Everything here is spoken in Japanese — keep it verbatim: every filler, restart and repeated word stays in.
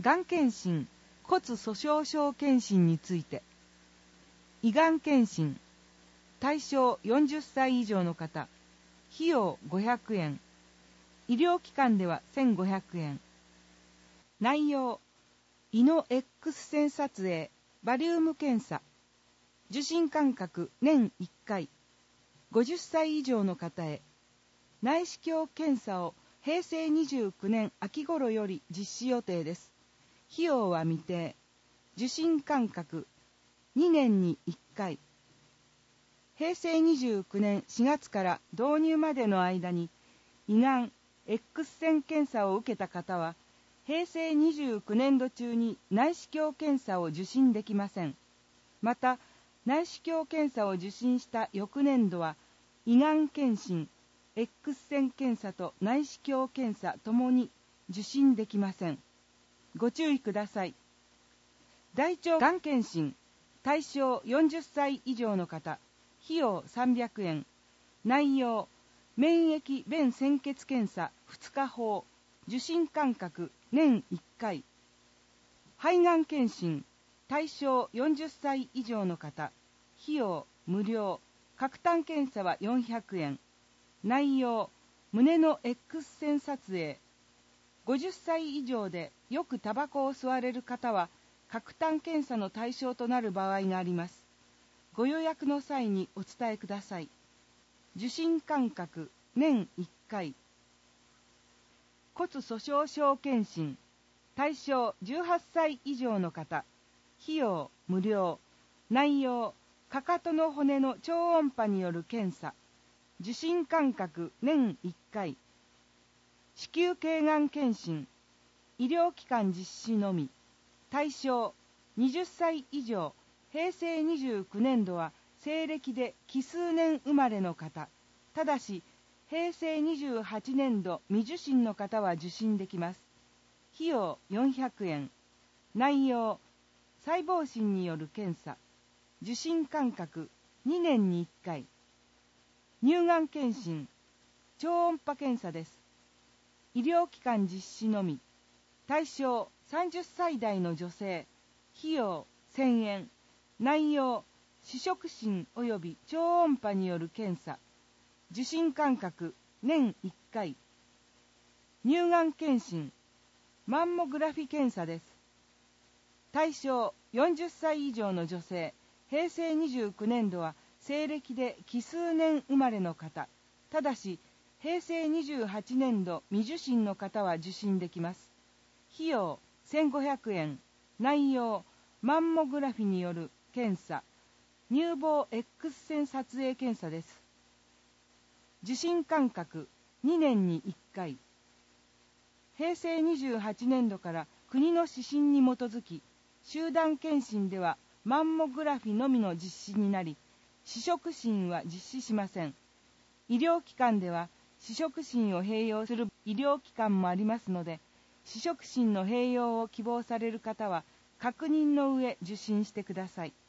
がん検診、骨粗しょう症検診について。胃がん検診、対象よんじゅっさい以上の方、費用ごひゃくえん、医療機関ではせんごひゃくえん。内容、胃の X 線撮影、バリウム検査、受診間隔年いっかい、ごじゅっさい以上の方へ。内視鏡検査をへいせいにじゅうきゅうねん秋頃より実施予定です。費用は未定。受診間隔にねんにいっかい。へいせいにじゅうきゅうねんしがつから導入までの間に胃がん X 線検査を受けた方は、へいせいにじゅうきゅうねんど中に内視鏡検査を受診できません。また、内視鏡検査を受診した翌年度は、胃がん検診、X 線検査と内視鏡検査ともに受診できません。ご注意ください。大腸がん検診、対象よんじゅっさい以上の方、費用さんびゃくえん。内容、免疫便潜血検査ふつかほう、受診間隔年いっかい。肺がん検診、対象よんじゅっさい以上の方、費用無料。喀痰検査はよんひゃくえん。内容、胸の X 線撮影。ごじゅっさい以上でよくタバコを吸われる方は、喀痰検査の対象となる場合があります。ご予約の際にお伝えください。受診間隔年いっかい。骨粗しょう症検診、対象じゅうはっさい以上の方、費用無料。内容、かかとの骨の超音波による検査。受診間隔年いっかい。子宮頸がん検診、医療機関実施のみ。対象にじゅっさい以上、へいせいにじゅうきゅうねんどは西暦で奇数年生まれの方。ただし、へいせいにじゅうはちねんど未受診の方は受診できます。費用よんひゃくえん。内容、細胞診による検査。受診間隔にねんにいっかい。乳がん検診、超音波検査です。医療機関実施のみ。対象さんじゅっさい代の女性。費用せんえん。内容、視触診及び超音波による検査。受診間隔年いっかい。乳がん検診、マンモグラフィ検査です。対象よんじゅっさい以上の女性。へいせいにじゅうきゅうねんどは西暦で奇数年生まれの方。ただし、へいせいにじゅうはちねんど未受診の方は受診できます。費用せんごひゃくえん。内容、マンモグラフィによる検査。乳房 X 線撮影検査です。受診間隔にねんにいっかい。へいせいにじゅうはちねんどから国の指針に基づき、集団検診ではマンモグラフィのみの実施になり、視触診は実施しません。医療機関では視触診を併用する医療機関もありますので、視触診の併用を希望される方は確認の上受診してください。